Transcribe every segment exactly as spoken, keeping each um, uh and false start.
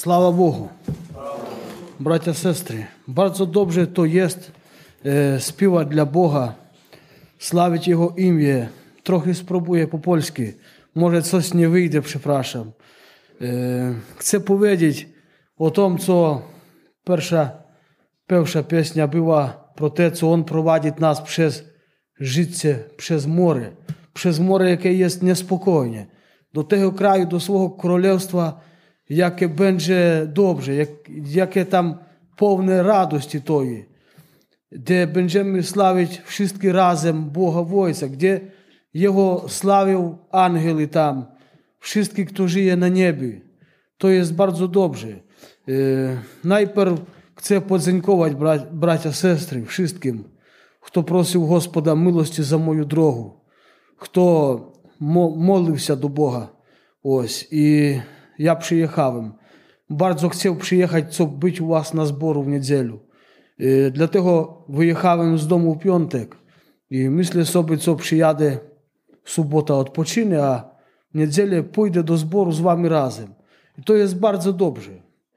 Слава Богу! Браття, сестри, bardzo dobrze to jest e, śpiewać dla Boga, sławić Jego imię. Trochę spróbuję po polsku. Może coś nie wyjdzie, przepraszam. E, chcę powiedzieć o tym, co pierwsza, pierwsza pieśnia była pro te, co On prowadzi nas przez życie, przez morze. Przez morze, jakie jest niespokojne. Do tego kraju, do swojego królestwa, jakie będzie dobrze, jak, jakie tam pełne radości toj, gdzie będziemy sławić wszyscy razem Boga w Ojca, gdzie Jego sławią ангели tam, wszyscy, którzy żyją na niebie. To jest bardzo dobrze. E, najpierw chcę podziękować bra, bracia, sestry, wszystkim, kto prosił Господа miłości za moją drogę, kto mo, modlił do Boga. Ось, i ja przyjechałem. Bardzo chciał przyjechać, co być u was na zboru w niedzielę. E, dlatego wyjechałem z domu w piątek. I myślę sobie, co przyjadę w sobotę odpoczynę, a w niedzielę pójdę do zboru z wami razem. I to jest bardzo dobrze.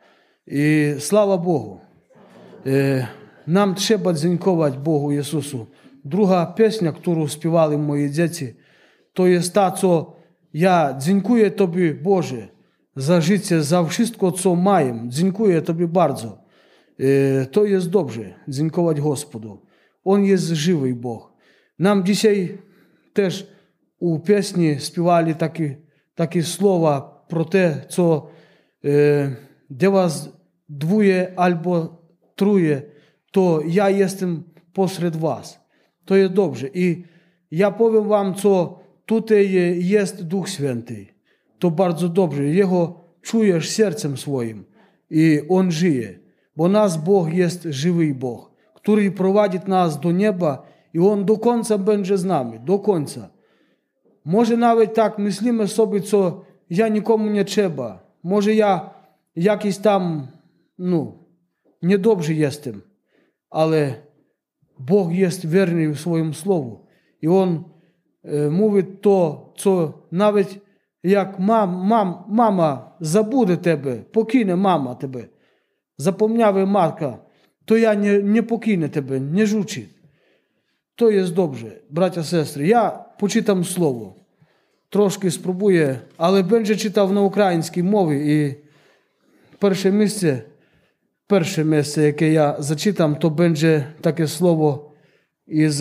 I sława Bogu. E, nam trzeba dziękować Bogu Jezusu. Druga pieśnia, którą śpiewali moi dzieci, to jest ta, co ja dziękuję Tobie, Boże, za życie, za wszystko, co mają. Dziękuję Tobie bardzo. E, to jest dobrze, dziękować Gospodu. On jest żywy Bóg. Nam dzisiaj też u pieśni śpiewali takie, takie słowa pro te, co e, gdzie was dwóje albo trójże, to ja jestem pośród was. To jest dobrze. I ja powiem wam, co tutaj jest Duch Święty. To bardzo dobrze. Jego czujesz sercem swoim i On żyje. Bo nasz Bóg jest żywy Bóg, który prowadzi nas do nieba i On do końca będzie z nami. Do końca. Może nawet tak myślimy sobie, co ja nikomu nie trzeba. Może ja jakiś tam, no, niedobrze jestem. Ale Bóg jest wierny w swoim słowu. I On e, mówi to, co nawet jak mam, mam, mama zabude Tebe, pokine mama Tebe, zapomniała matka, to ja nie, nie pokinę Tebe, nie rzucę. To jest dobrze, bracia, sestry. Ja poczytam słowo. Troszkę spróbuję, ale będzie czytał na ukraińskiej mowie i pierwsze miejsce, pierwsze miejsce, jakie ja zaczytam, to będzie takie słowo iz,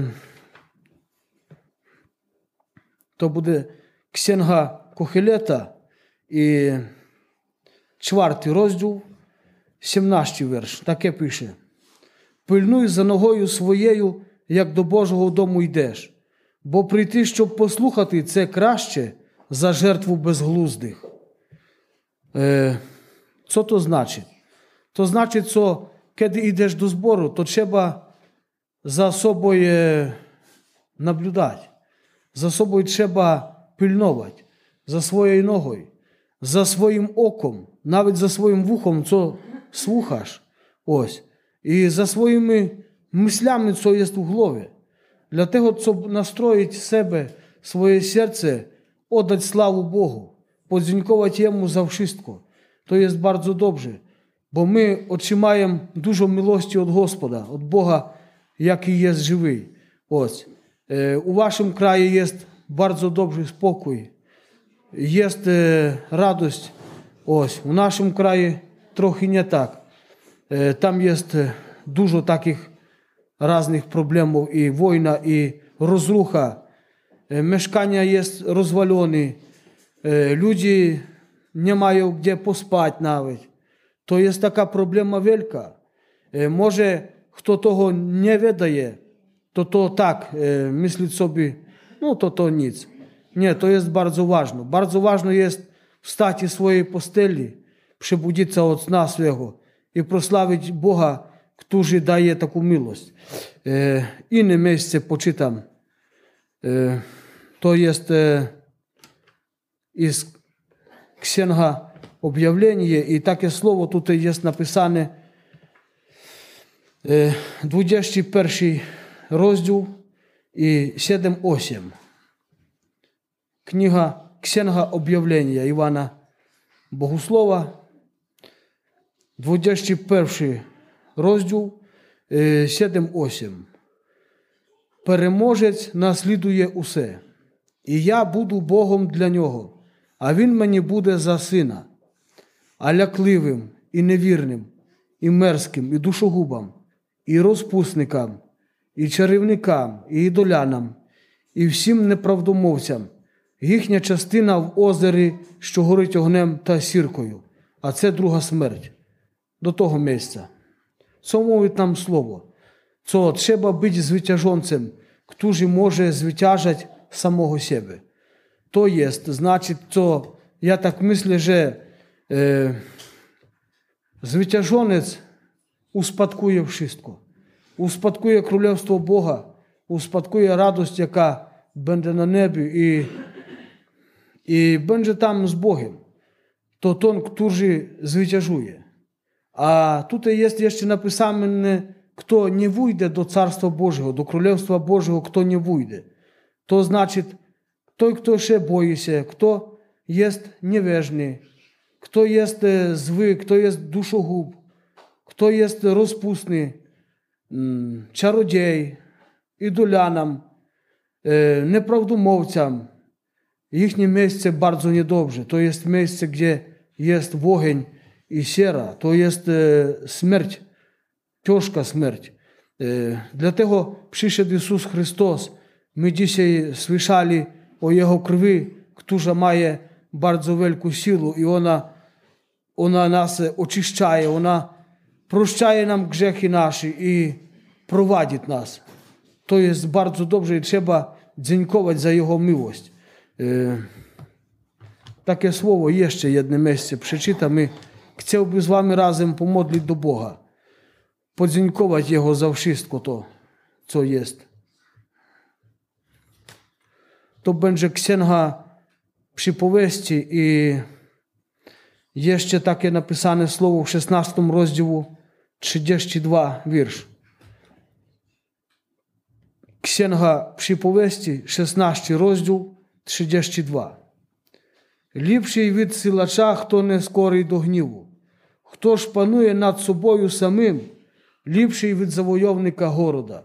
to będzie Księga Kohileta i czwarty rozdział, siedemnasty wiersz. Takie pisze. Пильнуй за ногою своєю, як до Божого дому йдеш, бо прийти, щоб послухати, це краще за жертву безглуздих. Е, co to znaczy? To znaczy, co kiedy idziesz do zboru, to trzeba za sobą naблюдać. Za sobą trzeba pilnować. Za swoją nogą, za swoim okiem, nawet za swoim uchem, co słuchasz. Ось. I za swoimi myślami, co jest w głowie. Dlatego, co nastroić siebie, swoje serce, oddać sławę Bogu, podziękować Jemu za wszystko. To jest bardzo dobrze, bo my otrzymajemy dużo miłości od Gospoda, od Boga, jaki jest żywy. Ось. U waszym kraju jest bardzo dobry spokój, jest radość. Ось. U naszym kraju trochę nie tak. Tam jest dużo takich różnych problemów i wojna, i rozrucha. Mieszkania jest rozwalone. Ludzie nie mają gdzie pospać nawet. To jest taka problema wielka. Może kto tego nie wiedzie, to to tak myśli sobie, no to to nic. Nie, to jest bardzo ważne. Bardzo ważne jest wstać z swojej posteli, przebudzić się od sna swego i prosławić Boga, który daje taką miłość. E, inne miejsce poczytam. E, to jest e, iz Księga Objawienia i takie słowo tutaj jest napisane. E, dwudziesty pierwszy rozdział i siedem osiem. Kniga Księga Objawienia Iwana Bogusława, двадцять перший розділ, сім вісім. Переможець наслідує усе, і я буду Богом для нього, а він мені буде за сина. А лякливим, і невірним, і мерзким, і душогубам, і розпусникам, і чарівникам, і ідолянам, і всім неправдомовцям. Їхня частина в озері, що горить огнем та сіркою, а це друга смерть. До того місця. Це мовить нам слово. Це треба бути звитяжонцем, który może zwyciężać samego siebie. To jest, znaczy, co ja tak myślę, że e, zwyciężoniec uspadkuje wszystko. Uspadkuje Królestwo Boga, uspadkuje radość, jaka będzie na niebie i, i będzie tam z Bogiem. To ten, który zwyciężuje. A tutaj jest jeszcze napisane, kto nie wejdzie do Carstwa Bożego, do Królestwa Bożego, kto nie wejdzie. To znaczy, той, kto się boi się, kto jest niewierny, kto jest zły, kto jest duszogub, kto jest rozpustny, czarodziej, idolanom, nieprawdomówcom. Їхнє miejsce bardzo niedobrze. To jest miejsce, gdzie jest ogień i siera. To jest śmierć. Ciężka śmierć. Dlatego przyszedł Jezus Chrystus. My dzisiaj słyszeli o Jego krwi, która ma bardzo wielką siłę i ona, ona nas oczyszcza, ona prощає nam grzechy nasze i prowadzi nas. To jest bardzo dobrze i trzeba dziękować za Jego miłość. Takie słowo jeszcze jedno miejsce przeczytam i chciałbym z wami razem pomodlić do Boga. Podziękować Jego za wszystko to, co jest. To będzie Księga Przypowieści i jeszcze takie napisane słowo w szesnastym rozdziale, trzydziesty drugi wiersz. Księga Przypowieści, szesnasty rozdział, trzydziesty drugi. Ліпший від силача, хто не скорий до гніву. Хто ж панує над собою самим, ліпший від завойовника города.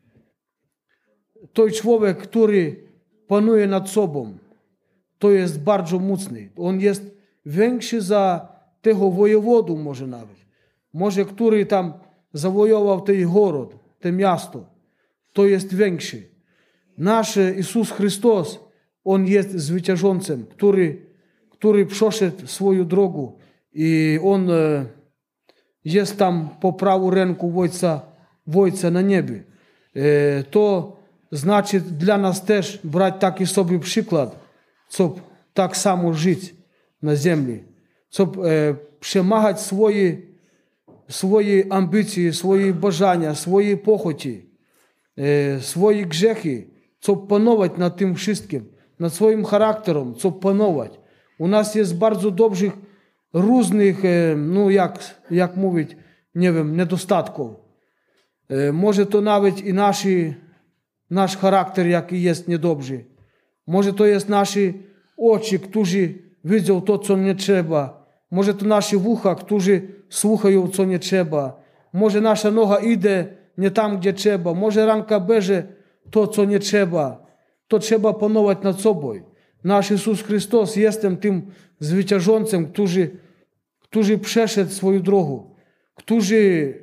Той człowiek, który panuje nad sobą, to jest bardzo mocny. On jest większy za tego wojewodu może nawet. Może, który tam zawojował ten город, to miasto. To jest większy. Nasz Jezus Chrystus, On jest zwyciężącym, który który przeszedł swoją drogę i On jest tam po prawej ręku Ojca, Ojca na niebie. To znaczy dla nas też brać taki sobie przykład, żeby tak samo żyć na ziemi, żeby przemagać swoje, swoje ambicje, swoje bажання, swoje pochoci, swoje grzechy, żeby panować nad tym wszystkim, nad swoim charakterem, żeby panować. U nas jest bardzo dobrych, różnych, no jak, jak mówić, nie wiem, niedostatków. Może to nawet i nasz, nasz charakter, jaki jest niedobry. Może to jest nasze oczy, którzy widzą to, co nie trzeba. Może to nasze ucha, którzy słuchają, co nie trzeba. Może nasza noga idzie nie tam, gdzie trzeba. Może ręka bierze to, co nie trzeba. To trzeba panować nad sobą. Nasz Jezus Chrystus jest tym zwyciężącym, który, który przeszedł swoją drogę, który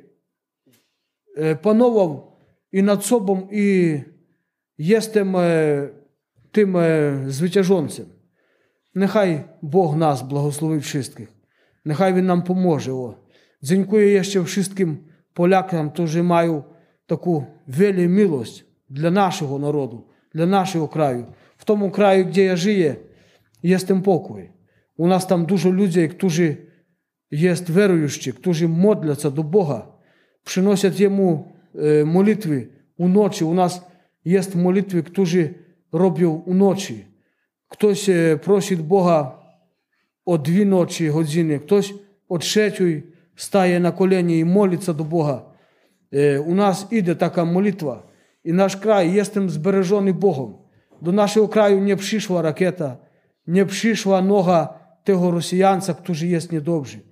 panował i nad sobą i jest tym zwyciężącym. Niechaj Bóg nas błogosławi wszystkich. Niechaj Він nam pomoże. Dziękuję jeszcze wszystkim Polakom, którzy mają taką wielką miłość dla naszego narodu, dla naszego kraju. W tym kraju, gdzie ja żyję, jest ten pokój. U nas tam dużo ludzi, którzy jest wierujący, którzy modlą się do Boga, przynoszą Jemu modlitwy u nocy. U nas jest modlitwy, którzy robią u nocy. Ktoś prosi Boga o dwie nocy godziny, ktoś o trzeciej staje na kolenie i modli się do Boga. U nas idzie taka modlitwa i nasz kraj jest zbereżony Bogiem. Do naszego kraju nie przyszła rakieta, nie przyszła noga tego Rosjanca, który jest niedobry.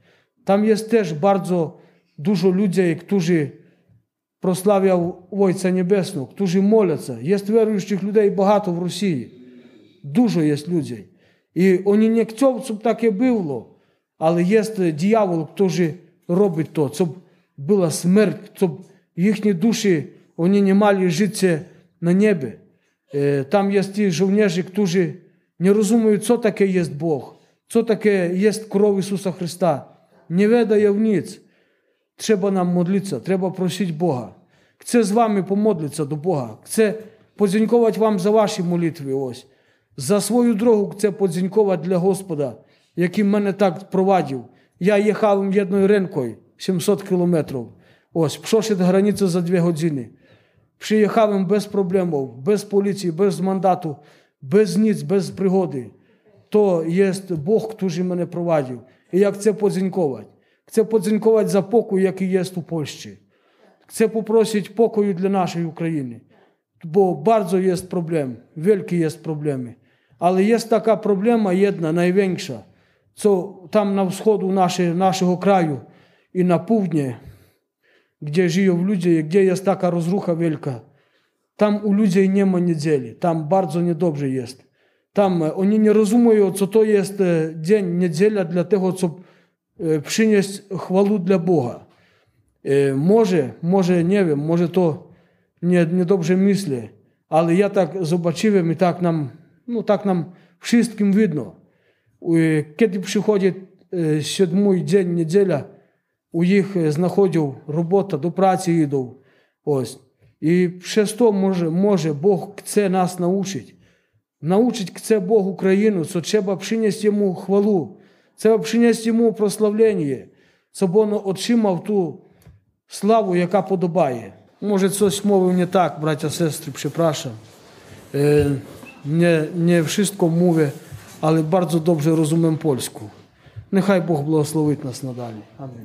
Tam jest też bardzo dużo ludzi, którzy proslawiają Ojca Niebesnego, którzy moляться. Jest wierujących ludzi багато w Rosji. Dużo jest ludzi. I oni nie chcą, żeby takie było, ale jest diabeł, który robi to, żeby była śmierć, żeby ich duszy, oni nie mieli życia na niebie. Tam jest ci żołnierze, którzy nie rozumieją, co takie jest Bóg, co takie jest krew Ісуса Христа. Nie wiedają nic. Trzeba nam modlić, trzeba prosić Boga. Chcę z wami pomodlić do Boga. Chcę podziękować wam za wasze modlitwy. Ось. За свою дорогу chcę podziękować dla Господа, який мене так провадив. Я їхав єдною ринкою сімсот кілометрів. Ось, пішовши до границі за дві години. Приїхав без проблем, без поліції, без мандату, без ніц, без пригоди. То є Бог, який мене провадив. І я chcę podziękować. Chcę podziękować za pokój, jaki jest u Polski. Chcę poprosić pokoju dla naszej Ukrainy. Bo bardzo jest problem, wielkie jest problemy. Ale jest taka problema jedna, największa, co tam na wschodu nasze, naszego kraju i na południe, gdzie żyją ludzie, gdzie jest taka rozrucha wielka. Tam u ludzi nie ma niedzieli, tam bardzo niedobrze jest. Tam oni nie rozumieją, co to jest dzień, niedziela dla tego, co przynieść chwalu dla Boga. Może, może, nie wiem, może to nie, niedobrze myślę, ale ja tak zobaczyłem i tak nam, no tak nam wszystkim widno. Kiedy przychodzi siódmy dzień, niedziela, u nich znachodzą robota, do pracy idą. Ось. I przez to może, może Bóg chce nas nauczyć. Nauczyć chce Bóg Ukrainu, co trzeba przynieść Jemu chwalu, trzeba przynieść Jemu prosławlenie, щоб On otrzymał tu славу, яка подобає. Може, coś mówił nie tak, bracia, sestry, przepraszam. Nie, nie wszystko mówię, ale bardzo dobrze rozumiem polsku. Niechaj Bóg błogosławi nas nadal. Amen.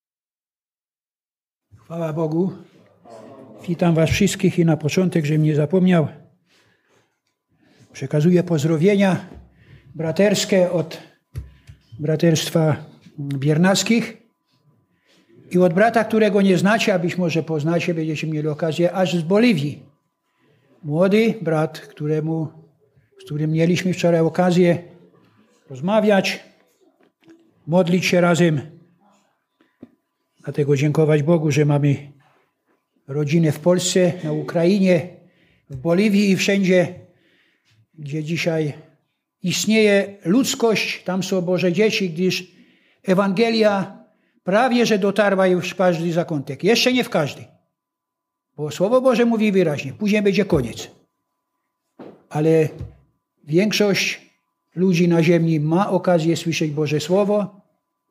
Chwała Bogu. Witam was wszystkich i na początek, żebym nie zapomniał, przekazuję pozdrowienia braterskie od braterstwa Biernackich i od brata, którego nie znacie, a być może poznacie, będziecie mieli okazję, aż z Boliwii. Młody brat, któremu, z którym mieliśmy wczoraj okazję rozmawiać, modlić się razem. Dlatego dziękować Bogu, że mamy rodzinę w Polsce, na Ukrainie, w Boliwii i wszędzie, gdzie dzisiaj istnieje ludzkość, tam są Boże dzieci, gdyż Ewangelia prawie, że dotarła już w każdy zakątek. Jeszcze nie w każdy. Bo Słowo Boże mówi wyraźnie, później będzie koniec. Ale większość ludzi na ziemi ma okazję słyszeć Boże Słowo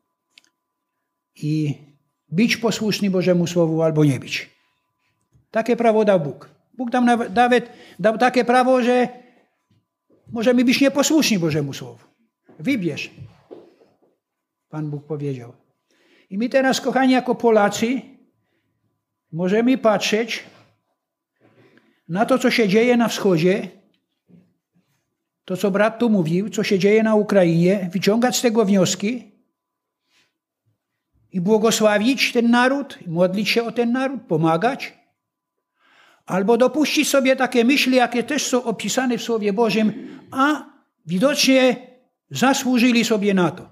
i być posłuszny Bożemu Słowu albo nie być. Takie prawo dał Bóg. Bóg nam nawet dał takie prawo, że możemy być nieposłuszni Bożemu Słowu. Wybierz. Pan Bóg powiedział. I my teraz, kochani, jako Polacy możemy patrzeć na to, co się dzieje na wschodzie, to, co brat tu mówił, co się dzieje na Ukrainie, wyciągać z tego wnioski i błogosławić ten naród, modlić się o ten naród, pomagać, albo dopuścić sobie takie myśli, jakie też są opisane w Słowie Bożym, a widocznie zasłużyli sobie na to.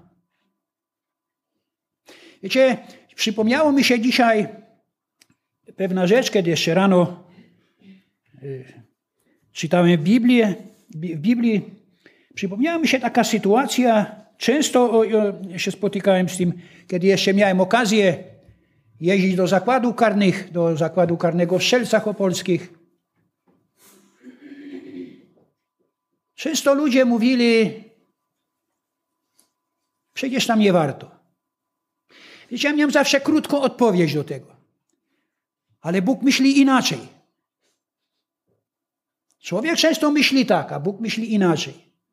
Wiecie, przypomniało mi się dzisiaj pewna rzecz, kiedy jeszcze rano y, czytałem Biblię, w Biblii, przypomniała mi się taka sytuacja, często o, o, się spotykałem z tym, kiedy jeszcze miałem okazję jeździć do zakładów karnych, do zakładu karnego w Strzelcach Opolskich. Często ludzie mówili, przecież tam nie warto. Wiecie, ja miałem zawsze krótką odpowiedź do tego. Ale Bóg myśli inaczej. Człowiek często myśli tak, a Bóg myśli inaczej.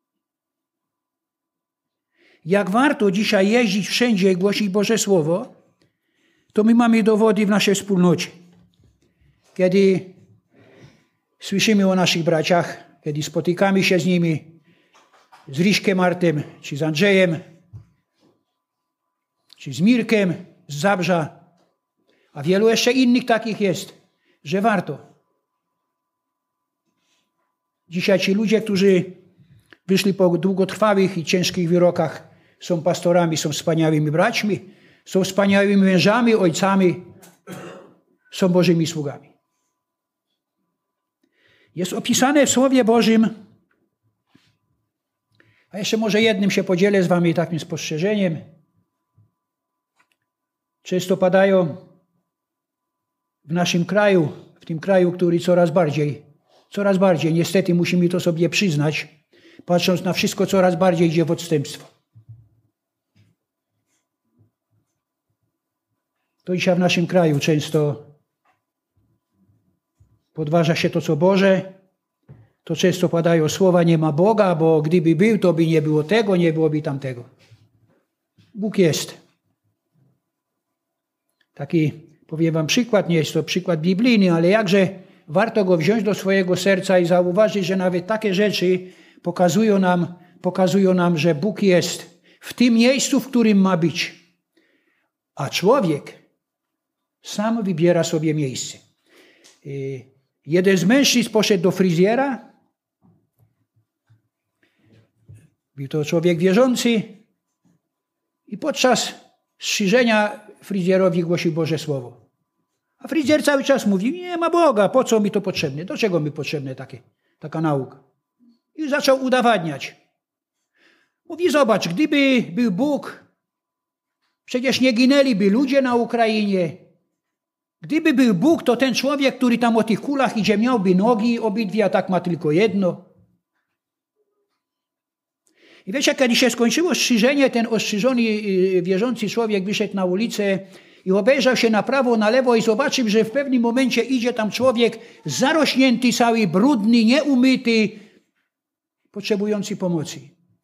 Jak warto dzisiaj jeździć wszędzie i głosić Boże Słowo, to my mamy dowody w naszej wspólnocie. Kiedy słyszymy o naszych braciach, kiedy spotykamy się z nimi, z Ryśkiem Martem, czy z Andrzejem, czy z Mirkiem z Zabrza, a wielu jeszcze innych takich jest, że warto. Dzisiaj ci ludzie, którzy wyszli po długotrwałych i ciężkich wyrokach, są pastorami, są wspaniałymi braćmi, są wspaniałymi mężami, ojcami, są Bożymi sługami. Jest opisane w Słowie Bożym, a jeszcze może jednym się podzielę z wami takim spostrzeżeniem. Często padają w naszym kraju, w tym kraju, który coraz bardziej, coraz bardziej, niestety musimy to sobie przyznać, patrząc na wszystko, coraz bardziej idzie w odstępstwo. To dzisiaj w naszym kraju często podważa się to, co Boże. To często padają słowa, nie ma Boga, bo gdyby był, to by nie było tego, nie byłoby tamtego. Bóg jest. Taki, powiem wam przykład, nie jest to przykład biblijny, ale jakże warto go wziąć do swojego serca i zauważyć, że nawet takie rzeczy pokazują nam, pokazują nam, że Bóg jest w tym miejscu, w którym ma być. A człowiek sam wybiera sobie miejsce. Jeden z mężczyzn poszedł do fryzjera. Był to człowiek wierzący i podczas strzyżenia fryzjerowi głosił Boże Słowo. A fryzjer cały czas mówi, nie ma Boga, po co mi to potrzebne? Do czego mi potrzebne takie, taka nauka? I zaczął udowadniać. Mówi, zobacz, gdyby był Bóg, przecież nie ginęliby ludzie na Ukrainie. Gdyby był Bóg, to ten człowiek, który tam o tych kulach idzie, miałby nogi obydwie, a tak ma tylko jedno. I wiecie, kiedy się skończyło strzyżenie, ten ostrzyżony, wierzący człowiek wyszedł na ulicę i obejrzał się na prawo, na lewo i zobaczył, że w pewnym momencie idzie tam człowiek zarośnięty, cały brudny, nieumyty, potrzebujący pomocy.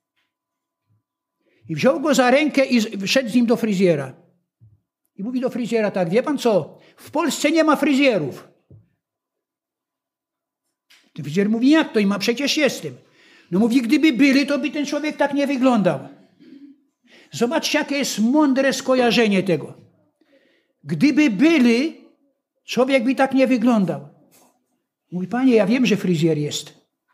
I wziął go za rękę i wszedł z nim do fryzjera. I mówi do fryzjera tak, wie pan co, w Polsce nie ma fryzjerów. Ten fryzjer mówi, jak to? I ma, przecież jestem. No mówi, gdyby byli, to by ten człowiek tak nie wyglądał. Zobaczcie, jakie jest mądre skojarzenie tego. Gdyby byli, człowiek by tak nie wyglądał. Mówi, panie, ja wiem, że fryzjer jest.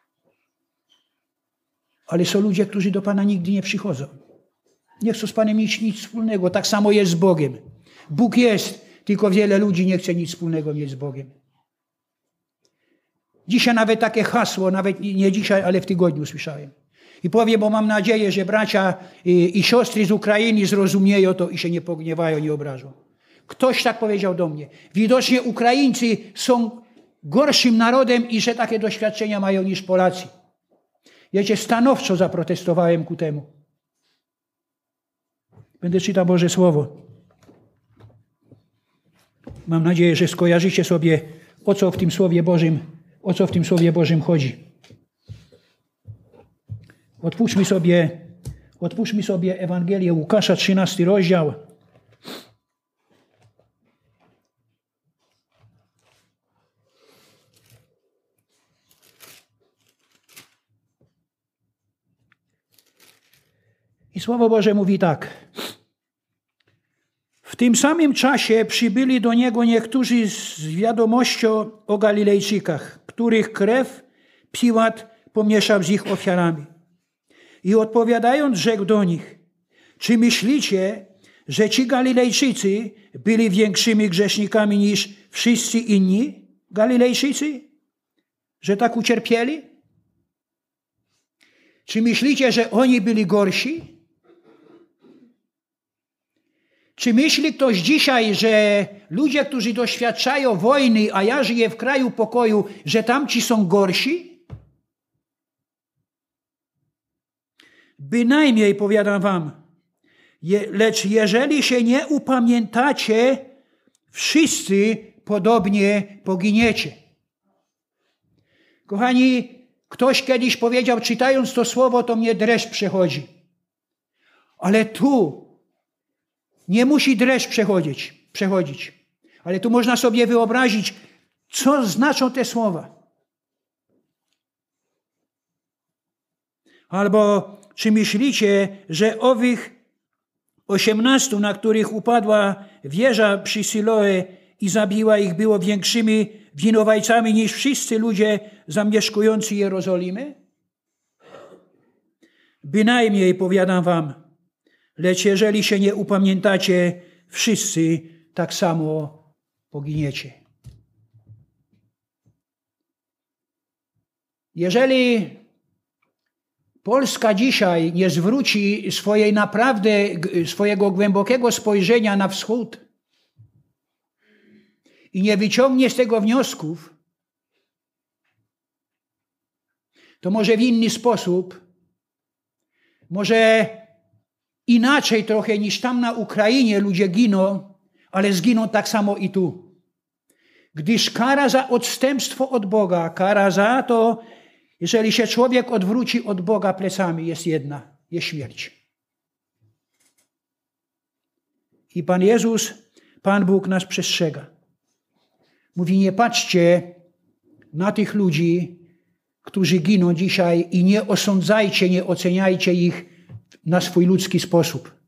Ale są ludzie, którzy do Pana nigdy nie przychodzą. Nie chcą z Panem mieć nic wspólnego. Tak samo jest z Bogiem. Bóg jest, tylko wiele ludzi nie chce nic wspólnego mieć z Bogiem. Dzisiaj nawet takie hasło, nawet nie dzisiaj, ale w tygodniu słyszałem. I powiem, bo mam nadzieję, że bracia i, i siostry z Ukrainy zrozumieją to i się nie pogniewają, nie obrażą. Ktoś tak powiedział do mnie. Widocznie Ukraińcy są gorszym narodem i że takie doświadczenia mają niż Polacy. Wiecie, stanowczo zaprotestowałem ku temu. Będę czytał Boże Słowo. Mam nadzieję, że skojarzycie sobie, o co w tym Słowie Bożym, o co w tym Słowie Bożym chodzi. Otwórzmy sobie, otwórzmy sobie Ewangelię Łukasza, trzynasty rozdział. I Słowo Boże mówi tak. W tym samym czasie przybyli do Niego niektórzy z wiadomością o Galilejczykach, których krew Piłat pomieszał z ich ofiarami. I odpowiadając, rzekł do nich, czy myślicie, że ci Galilejczycy byli większymi grzesznikami niż wszyscy inni Galilejczycy? Że tak ucierpieli? Czy myślicie, że oni byli gorsi? Czy myśli ktoś dzisiaj, że ludzie, którzy doświadczają wojny, a ja żyję w kraju pokoju, że tamci są gorsi? Bynajmniej, powiadam wam, je, lecz jeżeli się nie upamiętacie, wszyscy podobnie poginiecie. Kochani, ktoś kiedyś powiedział, czytając to słowo, to mnie dreszcz przechodzi. Ale tu nie musi dreszcz przechodzić, przechodzić. Ale tu można sobie wyobrazić, co znaczą te słowa. Albo czy myślicie, że owych osiemnastu, na których upadła wieża przy Siloe i zabiła ich, było większymi winowajcami niż wszyscy ludzie zamieszkujący Jerozolimę? Bynajmniej, powiadam wam, lecz jeżeli się nie upamiętacie, wszyscy tak samo poginiecie. Jeżeli Polska dzisiaj nie zwróci swojej naprawdę, swojego głębokiego spojrzenia na wschód i nie wyciągnie z tego wniosków, to może w inny sposób, może inaczej trochę niż tam na Ukrainie ludzie giną, ale zginą tak samo i tu. Gdyż kara za odstępstwo od Boga, kara za to, jeżeli się człowiek odwróci od Boga plecami, jest jedna, jest śmierć. I Pan Jezus, Pan Bóg nas przestrzega. Mówi, nie patrzcie na tych ludzi, którzy giną dzisiaj i nie osądzajcie, nie oceniajcie ich na swój ludzki sposób.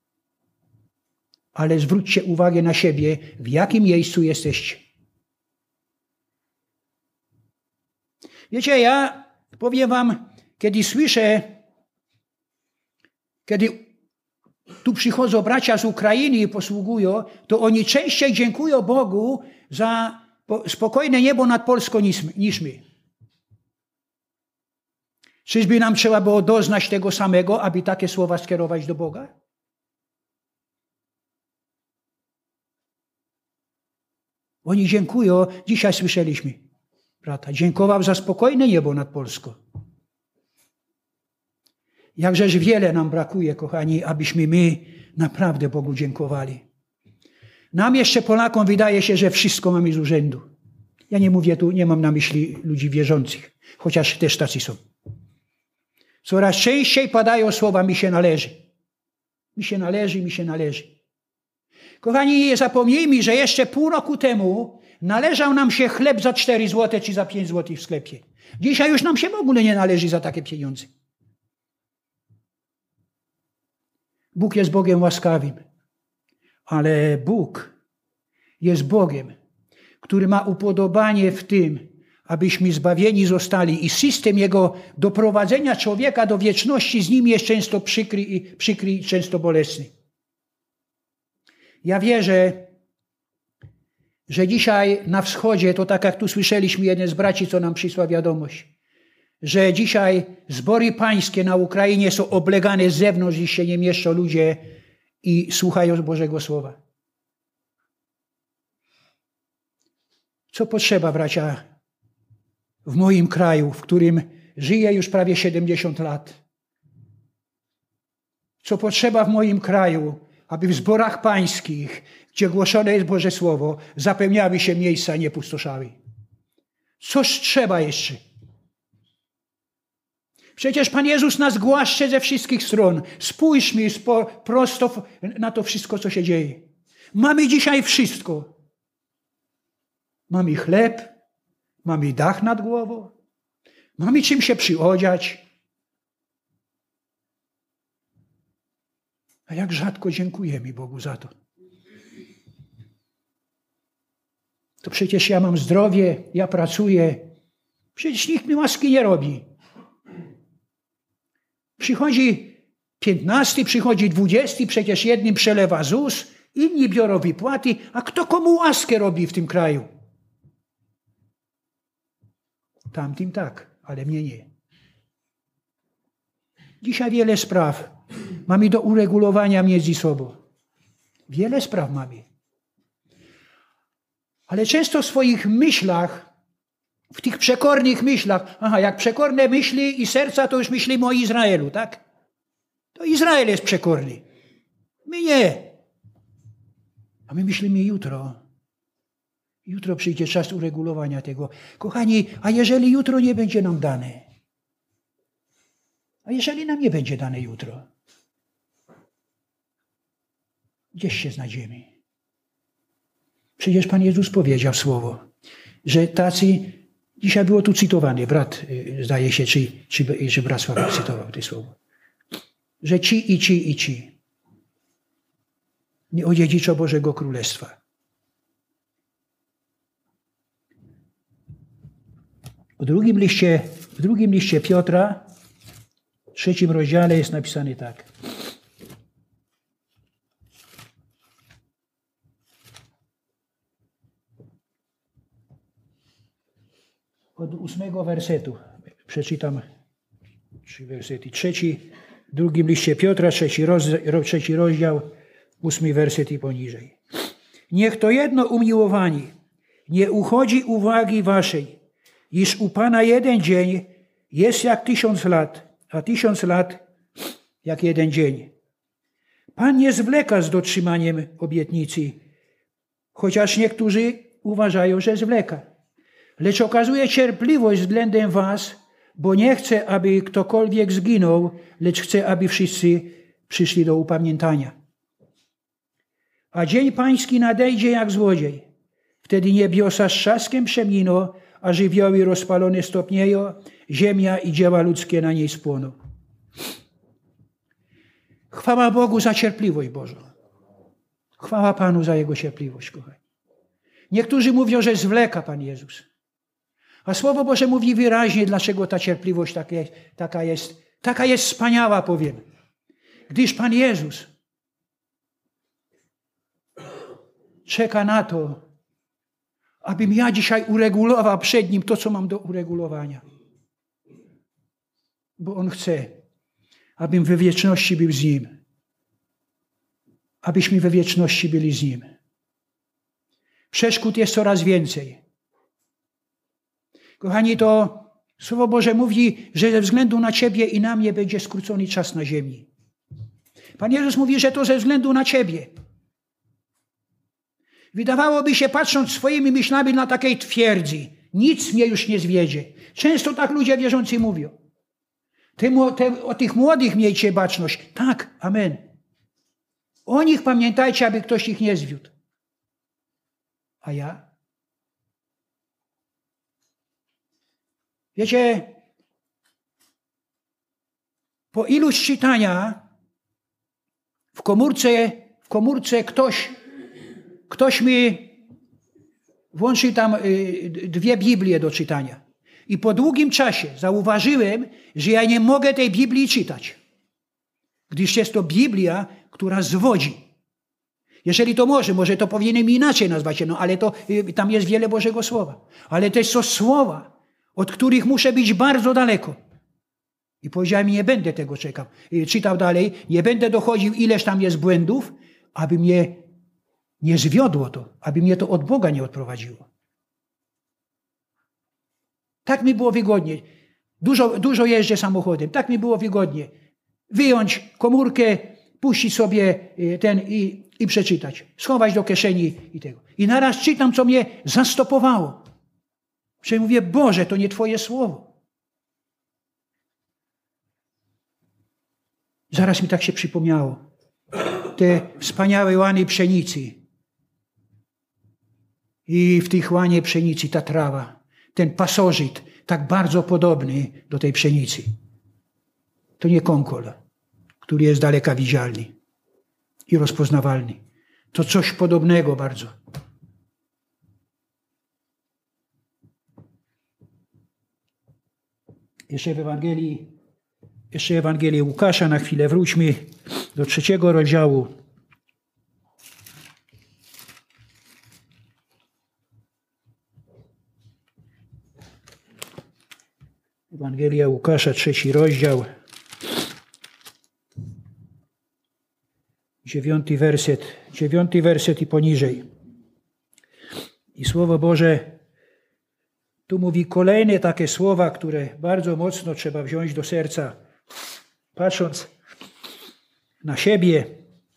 Ale zwróćcie uwagę na siebie, w jakim miejscu jesteście. Wiecie, ja powiem wam, kiedy słyszę, kiedy tu przychodzą bracia z Ukrainy i posługują, to oni częściej dziękują Bogu za spokojne niebo nad Polską niż my. Czyżby nam trzeba było doznać tego samego, aby takie słowa skierować do Boga? Oni dziękują, dzisiaj słyszeliśmy, brata, dziękował za spokojne niebo nad Polską. Jakżeż wiele nam brakuje, kochani, abyśmy my naprawdę Bogu dziękowali. Nam jeszcze, Polakom, wydaje się, że wszystko mamy z urzędu. Ja nie mówię tu, nie mam na myśli ludzi wierzących, chociaż też tacy są. Coraz częściej padają słowa, mi się należy. Mi się należy, mi się należy. Kochani, nie zapomnijmy, że jeszcze pół roku temu należał nam się chleb za cztery złote czy za pięć złotych w sklepie. Dzisiaj już nam się w ogóle nie należy za takie pieniądze. Bóg jest Bogiem łaskawym, ale Bóg jest Bogiem, który ma upodobanie w tym, abyśmy zbawieni zostali i system Jego doprowadzenia człowieka do wieczności z Nim jest często przykry i, przykry i często bolesny. Ja wierzę, że dzisiaj na wschodzie, to tak jak tu słyszeliśmy, jeden z braci, co nam przysłał wiadomość, że dzisiaj zbory pańskie na Ukrainie są oblegane z zewnątrz i się nie mieszczą ludzie i słuchają Bożego Słowa. Co potrzeba, bracia, w moim kraju, w którym żyję już prawie siedemdziesiąt lat? Co potrzeba w moim kraju, aby w zborach pańskich, gdzie głoszone jest Boże Słowo, zapełniały się miejsca, a nie pustoszały? Coś trzeba jeszcze. Przecież Pan Jezus nas głaszcze ze wszystkich stron. Spójrzmy spo, prosto na to wszystko, co się dzieje. Mamy dzisiaj wszystko. Mamy chleb, mamy dach nad głową, mamy czym się przyodziać. A jak rzadko dziękujemy Bogu za to. To przecież ja mam zdrowie, ja pracuję. Przecież nikt mi łaski nie robi. Przychodzi piętnasty, przychodzi dwudziesty, przecież jednym przelewa ZUS, inni biorą wypłaty, a kto komu łaskę robi w tym kraju? Tamtym tak, ale mnie nie. Dzisiaj wiele spraw mamy do uregulowania między sobą. Wiele spraw mamy. Ale często w swoich myślach, w tych przekornych myślach, aha, jak przekorne myśli i serca, to już myślimy o Izraelu, tak? To Izrael jest przekorny. My nie. A my myślimy jutro. Jutro przyjdzie czas uregulowania tego. Kochani, a jeżeli jutro nie będzie nam dane? A jeżeli nam nie będzie dane jutro? Gdzieś się znajdziemy. Przecież Pan Jezus powiedział słowo, że tacy, dzisiaj było tu cytowane, brat, zdaje się, czy, czy, czy brat Sławek cytował to słowo, że ci i ci i ci. nie odziedziczo Bożego Królestwa. W drugim liście, w drugim liście Piotra, w trzecim rozdziale jest napisane tak. Od ósmego wersetu przeczytam trzy wersety. Trzeci, w drugim liście Piotra, trzeci, roz, trzeci rozdział, ósmy werset i poniżej. Niech to jedno umiłowani nie uchodzi uwagi waszej, iż u Pana jeden dzień jest jak tysiąc lat, a tysiąc lat jak jeden dzień. Pan nie zwleka z dotrzymaniem obietnicy, chociaż niektórzy uważają, że zwleka. Lecz okazuje cierpliwość względem was, bo nie chce, aby ktokolwiek zginął, lecz chce, aby wszyscy przyszli do upamiętania. A dzień pański nadejdzie jak złodziej. Wtedy niebiosa z trzaskiem przeminą, a żywioły rozpalone stopnieją, ziemia i dzieła ludzkie na niej spłoną. Chwała Bogu za cierpliwość Bożą. Chwała Panu za Jego cierpliwość, kochani. Niektórzy mówią, że zwleka Pan Jezus. A Słowo Boże mówi wyraźnie, dlaczego ta cierpliwość taka jest, taka jest, taka jest wspaniała, powiem. Gdyż Pan Jezus czeka na to, abym ja dzisiaj uregulował przed Nim to, co mam do uregulowania. Bo On chce, abym we wieczności był z Nim. Abyśmy we wieczności byli z Nim. Przeszkód jest coraz więcej. Kochani, to Słowo Boże mówi, że ze względu na Ciebie i na mnie będzie skrócony czas na ziemi. Pan Jezus mówi, że to ze względu na Ciebie. Wydawałoby się, patrząc swoimi myślami na takiej twierdzy, nic mnie już nie zwiedzie. Często tak ludzie wierzący mówią. Ty, te, o tych młodych miejcie baczność. Tak, amen. O nich pamiętajcie, aby ktoś ich nie zwiódł. A ja? Wiecie, po iluś czytania w komórce, w komórce ktoś, ktoś mi włączył tam dwie Biblie do czytania. I po długim czasie zauważyłem, że ja nie mogę tej Biblii czytać. Gdyż jest to Biblia, która zwodzi. Jeżeli to może, może to powinienem inaczej nazwać, no ale to tam jest wiele Bożego Słowa. Ale to są słowa, od których muszę być bardzo daleko. I powiedziałem, nie będę tego czekał. I czytał dalej, nie będę dochodził, ileż tam jest błędów, aby mnie nie zwiodło to, aby mnie to od Boga nie odprowadziło. Tak mi było wygodnie. Dużo, dużo jeżdżę samochodem. Tak mi było wygodnie. Wyjąć komórkę, puścić sobie ten i, i przeczytać. Schować do kieszeni i tego. I naraz czytam, co mnie zastopowało. Że mówię, Boże, to nie Twoje słowo. Zaraz mi tak się przypomniało. Te wspaniałe łany pszenicy. I w tych łanie pszenicy ta trawa. Ten pasożyt, tak bardzo podobny do tej pszenicy. To nie konkol, który jest daleka widzialny i rozpoznawalny. To coś podobnego bardzo. Jeszcze w Ewangelii, jeszcze w Ewangelii Łukasza, na chwilę wróćmy do trzeciego rozdziału. Ewangelia Łukasza, trzeci rozdział, dziewiąty werset, dziewiąty werset i poniżej. I Słowo Boże tu mówi kolejne takie słowa, które bardzo mocno trzeba wziąć do serca, patrząc na siebie.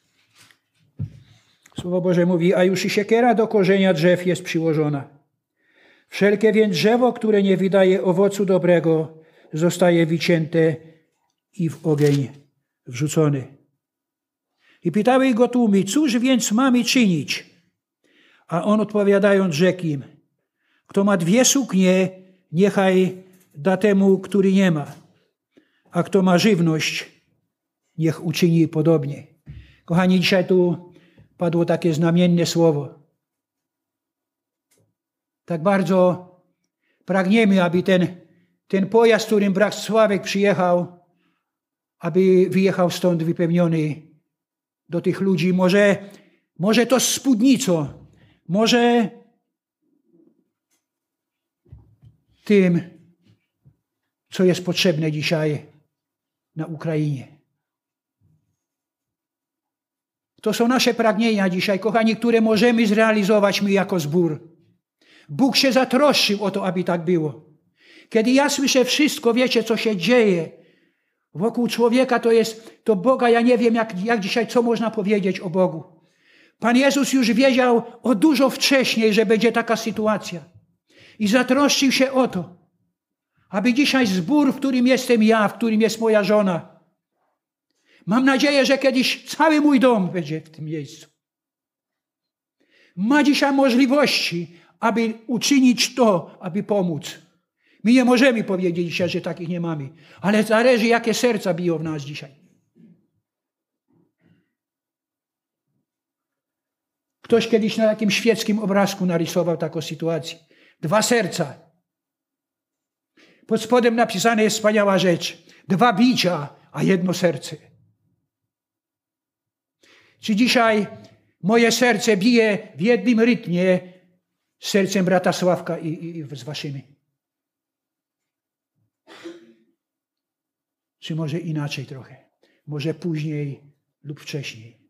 Słowo Boże mówi, a już i siekiera do korzenia drzew jest przyłożona. Wszelkie więc drzewo, które nie wydaje owocu dobrego, zostaje wycięte i w ogień wrzucone. I pytały go tłumy, cóż więc mamy czynić? A on odpowiadając rzekł im, kto ma dwie suknie, niechaj da temu, który nie ma. A kto ma żywność, niech uczyni podobnie. Kochani, dzisiaj tu padło takie znamienne słowo. Tak bardzo pragniemy, aby ten, ten pojazd, którym brat Sławek przyjechał, aby wyjechał stąd wypełniony do tych ludzi. Może, może to z spódnicą, może tym, co jest potrzebne dzisiaj na Ukrainie. To są nasze pragnienia dzisiaj, kochani, które możemy zrealizować my jako zbór. Bóg się zatroszczył o to, aby tak było. Kiedy ja słyszę wszystko, wiecie, co się dzieje wokół człowieka, to jest, to Boga, ja nie wiem, jak, jak dzisiaj, co można powiedzieć o Bogu. Pan Jezus już wiedział o dużo wcześniej, że będzie taka sytuacja. I zatroszczył się o to, aby dzisiaj zbór, w którym jestem ja, w którym jest moja żona, mam nadzieję, że kiedyś cały mój dom będzie w tym miejscu. Ma dzisiaj możliwości, aby uczynić to, aby pomóc. My nie możemy powiedzieć dzisiaj, że takich nie mamy. Ale zależy, jakie serca biją w nas dzisiaj. Ktoś kiedyś na takim świeckim obrazku narysował taką sytuację. Dwa serca. Pod spodem napisane jest wspaniała rzecz. Dwa bicia, a jedno serce. Czy dzisiaj moje serce bije w jednym rytmie z sercem brata Sławka i, i, i z waszymi? Czy może inaczej trochę? Może później lub wcześniej?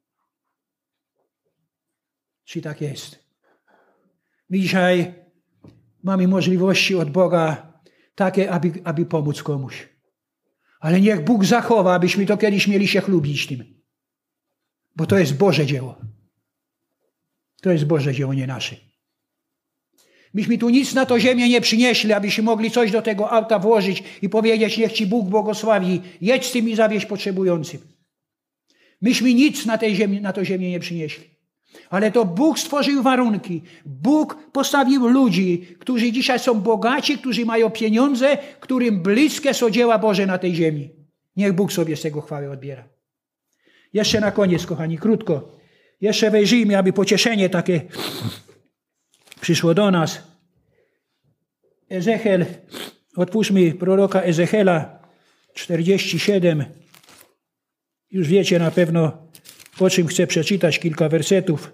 Czy tak jest? My dzisiaj mamy możliwości od Boga takie, aby, aby pomóc komuś. Ale niech Bóg zachowa, abyśmy to kiedyś mieli się chlubić tym. Bo to jest Boże dzieło. To jest Boże dzieło, nie nasze. Myśmy tu nic na to ziemię nie przynieśli, abyśmy mogli coś do tego auta włożyć i powiedzieć, niech Ci Bóg błogosławi, jedź z tym i zawieź potrzebującym. Myśmy nic na, tej ziemi, na to ziemię nie przynieśli. Ale to Bóg stworzył warunki. Bóg postawił ludzi, którzy dzisiaj są bogaci, którzy mają pieniądze, którym bliskie są dzieła Boże na tej ziemi. Niech Bóg sobie z tego chwałę odbiera. Jeszcze na koniec, kochani, krótko. Jeszcze wejrzyjmy, aby pocieszenie takie przyszło do nas. Ezechiel, otwórzmy proroka Ezechiela czterdzieści siedem. Już wiecie na pewno, po czym chcę przeczytać kilka wersetów.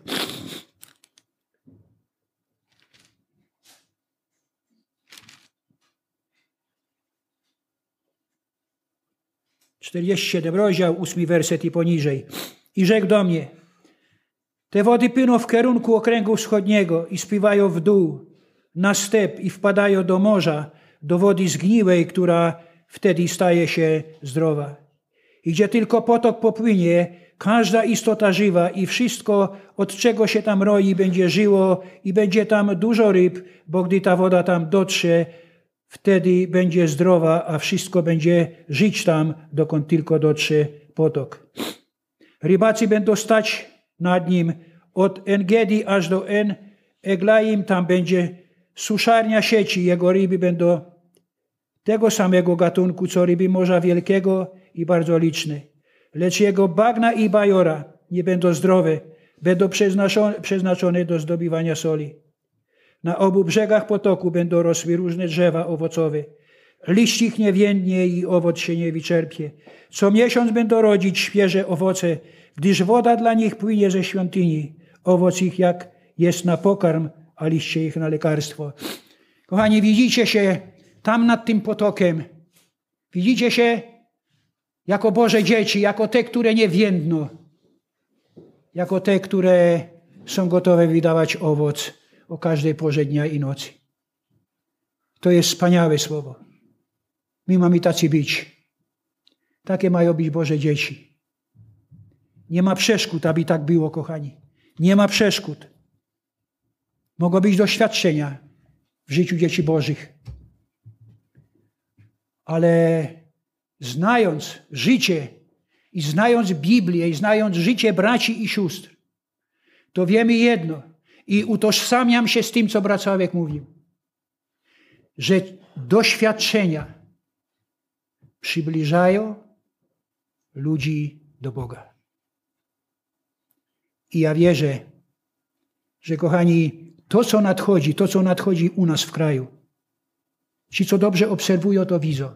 czterdziesty siódmy rozdział, ósmy werset i poniżej. I rzekł do mnie: te wody płyną w kierunku okręgu wschodniego i spływają w dół na step i wpadają do morza, do wody zgniłej, która wtedy staje się zdrowa. I gdzie tylko potok popłynie, każda istota żywa i wszystko, od czego się tam roi, będzie żyło i będzie tam dużo ryb, bo gdy ta woda tam dotrze, wtedy będzie zdrowa, a wszystko będzie żyć tam, dokąd tylko dotrze potok. Rybacy będą stać nad nim od En-Gedi aż do En-Eglaim, tam będzie suszarnia sieci, jego ryby będą tego samego gatunku, co ryby Morza Wielkiego i bardzo liczne. Lecz jego bagna i bajora nie będą zdrowe, będą przeznaczone, przeznaczone do zdobywania soli. Na obu brzegach potoku będą rosły różne drzewa owocowe. Liść ich nie więdnie i owoc się nie wyczerpie. Co miesiąc będą rodzić świeże owoce, gdyż woda dla nich płynie ze świątyni. Owoc ich jak jest na pokarm, a liście ich na lekarstwo. Kochani, widzicie się tam nad tym potokiem. Widzicie się jako Boże dzieci, jako te, które nie więdną. Jako te, które są gotowe wydawać owoc o każdej porze dnia i nocy. To jest wspaniałe słowo. My mamy tacy być. Takie mają być Boże dzieci. Nie ma przeszkód, aby tak było, kochani. Nie ma przeszkód. Mogą być doświadczenia w życiu dzieci Bożych. Ale znając życie i znając Biblię i znając życie braci i sióstr, to wiemy jedno i utożsamiam się z tym, co brat Sławek mówił, że doświadczenia przybliżają ludzi do Boga. I ja wierzę, że kochani, to co nadchodzi, to co nadchodzi u nas w kraju, ci co dobrze obserwują, to widzą,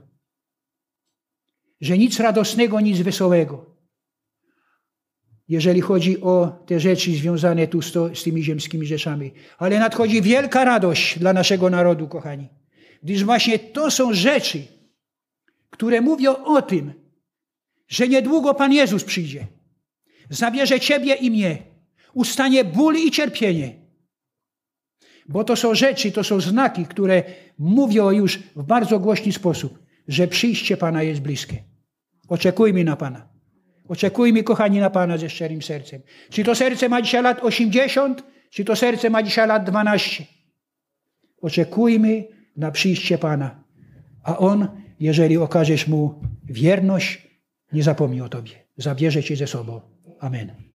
że nic radosnego, nic wesołego, jeżeli chodzi o te rzeczy związane tu z, to, z tymi ziemskimi rzeczami. Ale nadchodzi wielka radość dla naszego narodu, kochani. Gdyż właśnie to są rzeczy, które mówią o tym, że niedługo Pan Jezus przyjdzie. Zabierze ciebie i mnie. Ustanie ból i cierpienie. Bo to są rzeczy, to są znaki, które mówią już w bardzo głośny sposób, że przyjście Pana jest bliskie. Oczekujmy na Pana. Oczekujmy, kochani, na Pana ze szczerym sercem. Czy to serce ma dzisiaj lat osiemdziesiąt, czy to serce ma dzisiaj lat dwanaście. Oczekujmy na przyjście Pana. A On, jeżeli okażesz Mu wierność, nie zapomni o Tobie. Zabierze Cię ze sobą. Amen.